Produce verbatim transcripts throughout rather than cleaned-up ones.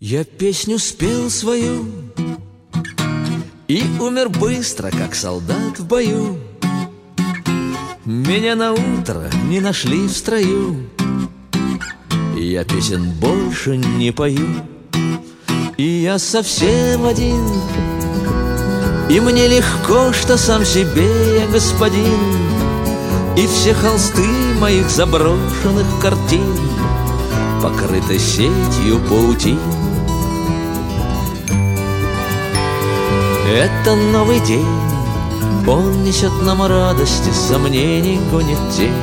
Я песню спел свою и умер быстро, как солдат в бою. Меня на утро не нашли в строю, я песен больше не пою. И я совсем один, и мне легко, что сам себе я господин. И все холсты моих заброшенных картин покрыты сетью паутин. Это новый день, он несет нам радости, сомнений гонит тень.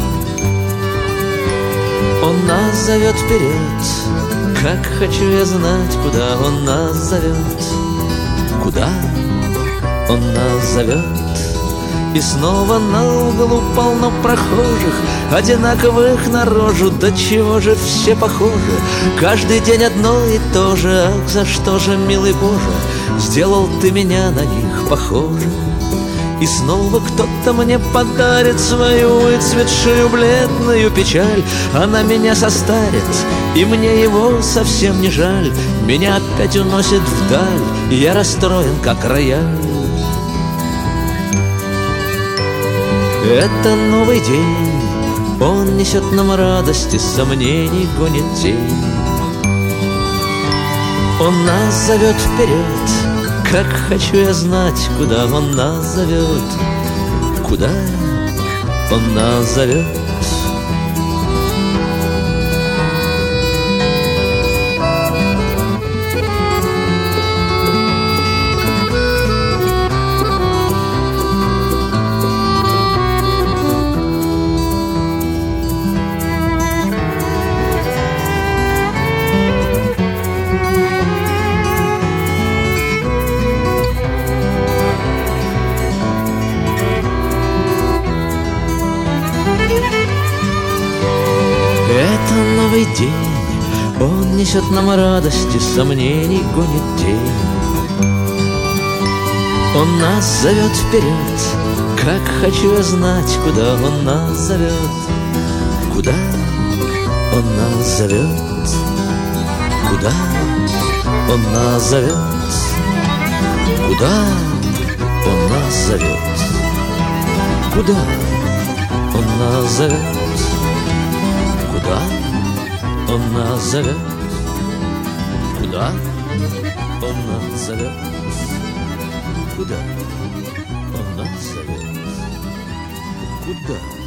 Он нас зовет вперед, как хочу я знать, куда он нас зовет. Куда он нас зовет? И снова на углу полно прохожих, одинаковых на рожу. Да чего же все похожи? Каждый день одно и то же. Ах, за что же, милый Боже, сделал ты меня на них похожим? И снова кто-то мне подарит свою выцветшую бледную печаль. Она меня состарит, и мне его совсем не жаль. Меня опять уносит вдаль, и я расстроен, как рояль. Это новый день, он несет нам радости, сомнений гонит тень. Он нас зовет вперед, как хочу я знать, куда он нас зовет. Куда он нас зовет? Это новый день, он несет нам радости, сомнений гонит тень. Он нас зовет вперед, как хочу я знать, куда он нас зовет. Куда он нас зовет? Куда он нас зовет? Куда он нас зовет? Куда он нас зовет? Куда он нас зовет? Куда он нас зовет? Куда он нас зовет? Куда?